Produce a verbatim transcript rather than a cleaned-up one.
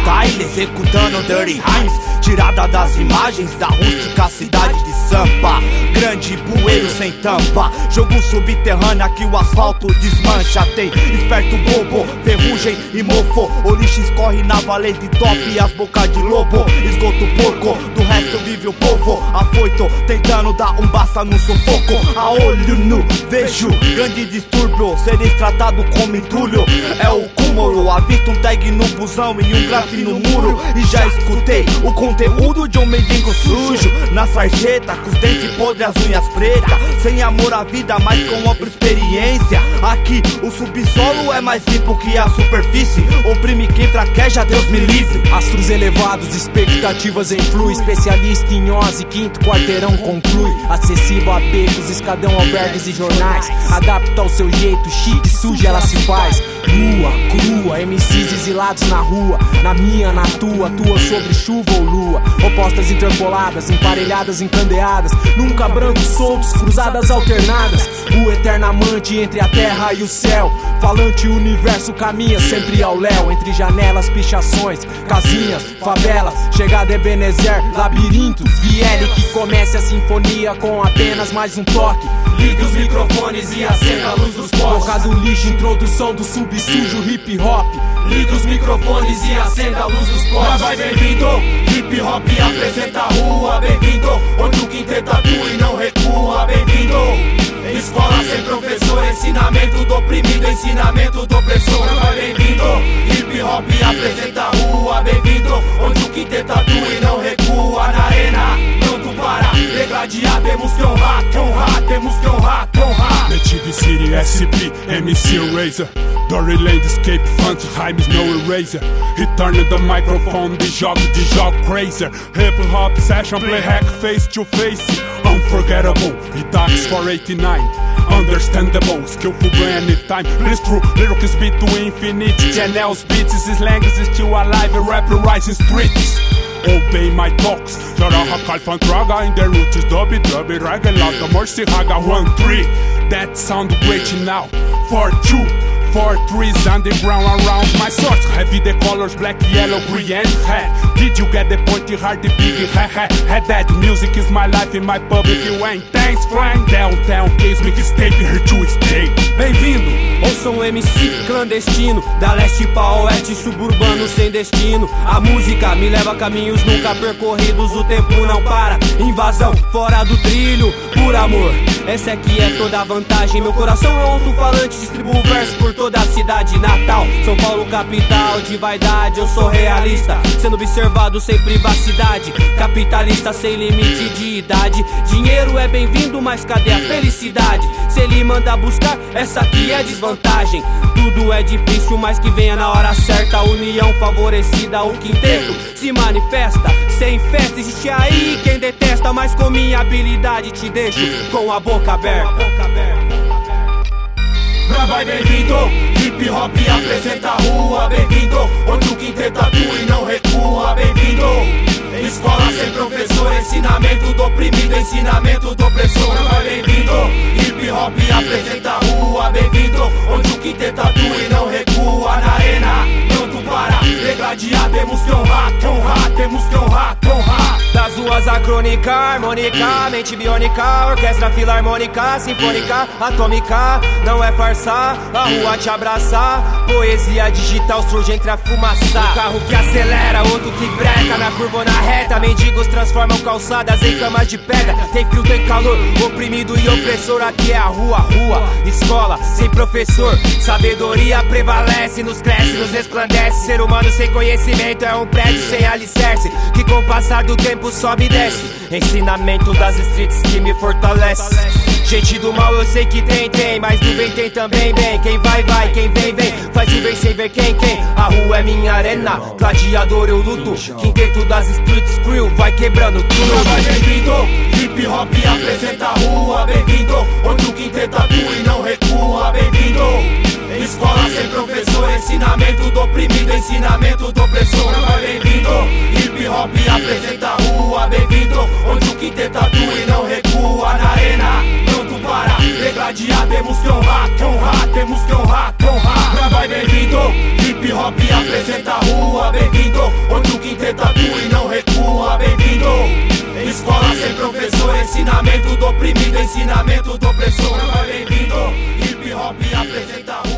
style, executando dirty rhymes, tirada das imagens da rústica cidade de Sampa. Grande bueiro sem tampa, jogo subterrâneo que o asfalto desmancha. Tem esperto bobo, ferrugem e mofo, o lixo escorre na valente top e as bocas de lobo. Esgoto porco, do resto vive o povo afoito, tentando dar um basta no sufoco. A olho nu, vejo grande distúrbio, seres tratado como entulho é o cúmulo. Avisto um tag no busão e um grafite no muro, e já escutei o conteúdo de um mendigo sujo na sarjeta, com os dentes podres, as unhas pretas, sem amor à vida, mas com ampla experiência. Aqui o subsolo é mais limpo que a superfície, oprime quem traqueja, Deus me livre. Astros elevados, expectativas em flui, especialista em ose, quinto quarteirão conclui. Acessível a becos, escadão, albergues e jornais, adapta ao seu jeito, chique, suja ela se faz. Lua, crua, M Cs exilados na rua, na minha, na tua, tua sobre chuva ou lua. Opostas interpoladas, emparelhadas, encandeadas, nunca brancos soltos, cruzadas alternadas. O eterno amante entre a terra e o céu, falante o universo caminha sempre ao léu. Entre janelas, pichações, casinhas, favelas, chegada Ebenezer, labirintos. Viele que comece a sinfonia com apenas mais um toque. Ligue os microfones e acenda a luz dos postes. Boca do lixo, introdução do subsujo hip hop. Ligue os microfones e acenda a luz dos postes. Mas vai bem-vindo, hip hop apresenta a rua. Bem-vindo, onde o quinteto atua e não recua. Bem-vindo, escola sem professor, ensinamento do oprimido, ensinamento do opressor. Vai bem-vindo, hip hop apresenta a rua. Bem-vindo, onde o quinteto atua e não recua. Na arena, pronto para degladiar, temos que honrar, que honrar, temos que honrar, que honrar. Native City, S P, M C Razor, Dory Landscape, Font, Rhymes, no eraser. Return the microphone, de jogo, de jogo crazy. Hip hop session, play hack face to face. Unforgettable, Itax four eighty-nine. Understandable, skillful brain anytime. Please true, lyrics beat to infinite. Channels, beats, slangs still alive. Rap rising streets. Obey my talks. Jaraha Kalfan Traga in the roots. Dubby, dubby, raga, laga, mercy, haga, one, three. That sound great now. Four, two. Four trees underground around my source. Heavy the colors, black, yellow, green and red. Did you get the point? You heard the big ha ha. Had that music is my life in my public. You ain't thanks, flying downtown. Case me stay here to stay. Bem-vindo, ouçam um M C clandestino, da leste pra oeste, suburbano sem destino. A música me leva a caminhos nunca percorridos, o tempo não para. Invasão fora do trilho, por amor. Essa aqui é toda a vantagem. Meu coração é alto-falante, distribuo verso por toda a cidade natal. São Paulo, capital de vaidade, eu sou realista, sendo observado sem privacidade. Capitalista sem limite de idade. Dinheiro é bem-vindo, mas cadê a felicidade? Se ele manda buscar, essa aqui é desvantagem. Tudo é difícil, mas que venha na hora certa. A união favorecida, o quinteto se manifesta. Sem festa existe aí quem detesta, mas com minha habilidade te deixo com a boca aberta. Vai bem-vindo, hip hop apresenta a rua. Bem-vindo, onde o quinteto atua e não recua. Bem-vindo, escola sem professor, ensinamento do oprimido, ensinamento do opressor. Vai bem-vindo, hip hop apresenta a rua. Bem-vindo, onde o quinteto atua e não recua. Na arena, pronto para degladiar, temos que honrar, que honrar, temos que honrar, que honrar. Das ruas a crônica, harmônica, mente biônica, orquestra filarmônica, sinfônica, atômica. Não é farsa, a rua te abraçar. Poesia digital surge entre a fumaça. Um carro que acelera, outro que breca, na curva ou na reta. Mendigos transformam calçadas em camas de pedra. Tem frio, tem calor, oprimido e opressor. Aqui é a rua, rua, escola sem professor. Sabedoria prevalece, nos cresce, nos resplandece. Ser humano sem conhecimento é um prédio sem alicerce, que com o passar do tempo sobe e desce. Ensinamento das streets que me fortalece. Gente do mal eu sei que tem, tem, mas do bem tem também, bem. Quem vai, vai, quem vem, vem. Faz o bem sem ver quem, quem. A rua é minha arena, gladiador eu luto. Quinteto das streets crew vai quebrando tudo. Vai bem-vindo, hip hop apresenta a rua. Bem-vindo, onde o quinteto atua e não recua. Bem-vindo, escola sem professor, ensinamento do oprimido, ensinamento do opressor. Vai bem-vindo, hip hop apresenta a rua. Bem-vindo, onde o quinteto atua e não recua. Na arena, pronto para degladiar, temos que honrar, que honrar, temos que honrar, que honrar. Vai bem-vindo, hip hop apresenta a rua. Bem-vindo, quinteto atua e não recua, bem-vindo. Escola sem professor, ensinamento do oprimido, ensinamento do opressor. Bem-vindo, hip hop apresenta